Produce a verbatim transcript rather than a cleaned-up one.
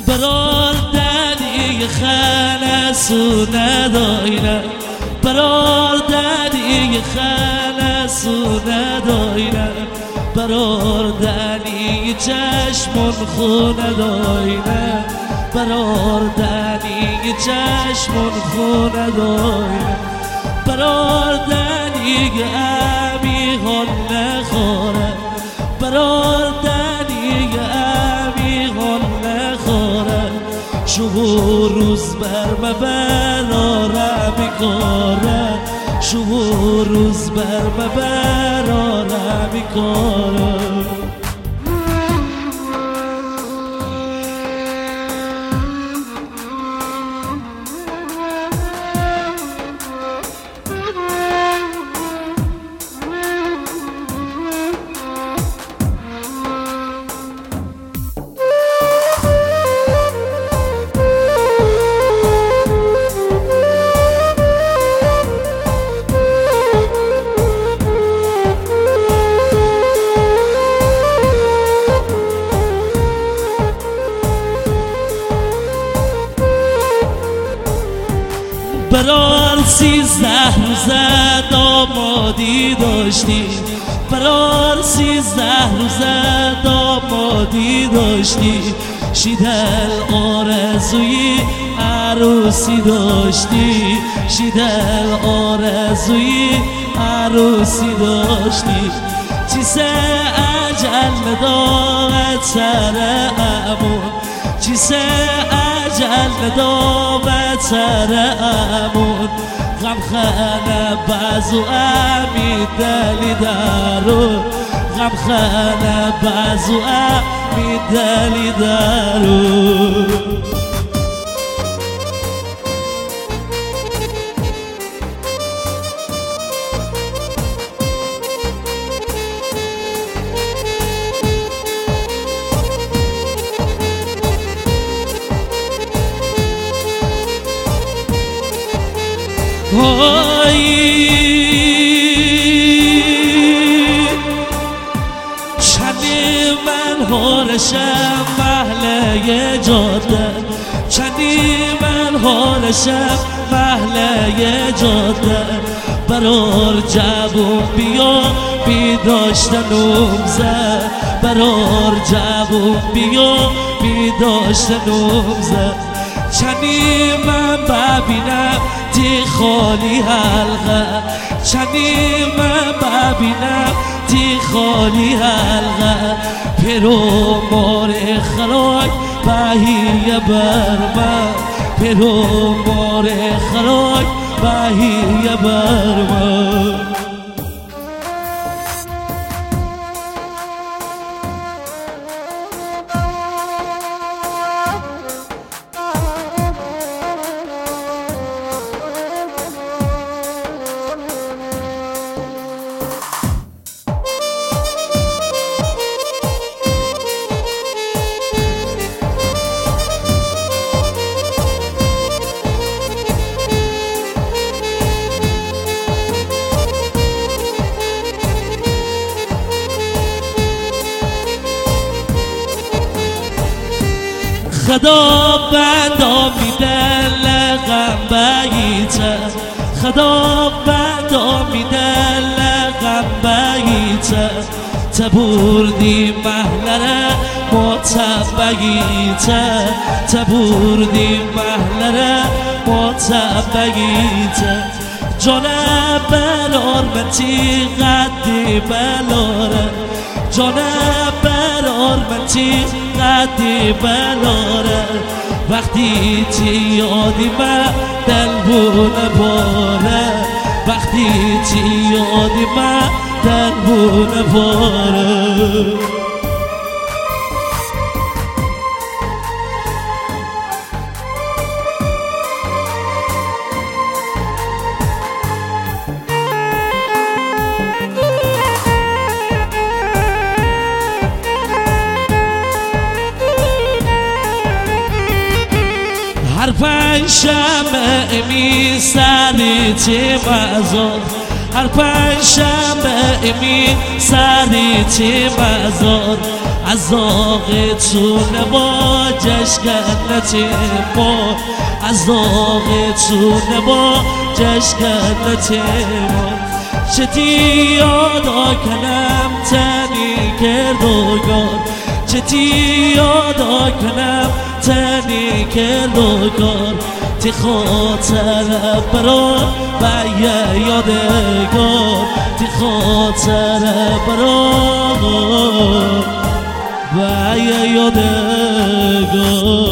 برار دنی خلصو نداینه برار دنی خلصو نداینه برار دنی چشمون خو نداینه برار دنی چشمون خو نداینه برار دنی امی هون نخوره برار دنی امی هون نخوره شو روز بر براره میکاره شو روز بر براره میکاره برار سیزده روزه دامادی داشتی برار سیزده روزه دامادی داشتی شیدل آرزوی عروسی داشتی شیدل آرزوی عروسی داشتی چیسه عجل نداغت سر امون چیسه عجل نداغت سر امون غم خانه بازو امید دلی دارو غم خانه بازو امید دلی دارو چندی من هارشم محله جاده چندی من هارشم محله جاده برار جوون بیا بی داشتنم زد برار جوون بیا بی داشتنم زد چندی من ببینم تی خالی حلقه چندی من ببینم تی خالی حلقه پیرو مار خراک بهیه بر من پیرو مار خراک بهیه بر من خدا بندا میده لغم بیته خدا بندا میده لغم بیته تبوردی محلره ما تبگیته تبوردی محلره ما تبگیته جانه برار منتی قدی بلاره جانه برار منتی قدی بلاره وقتی تی یادی من دل بونه باره وقتی تی یادی من دل بونه باره هر پنجشنبه می سری چه مزار هر پنجشنبه می سری چه مزار از داغ چونه با جشنت ما از داغ چونه با جشنت ما چتی یادا کنم تنی کردگار چتی یادا کنم تنی کردگار تی خاطر برای بایه یادگار تی خاطر برای بایه یادگار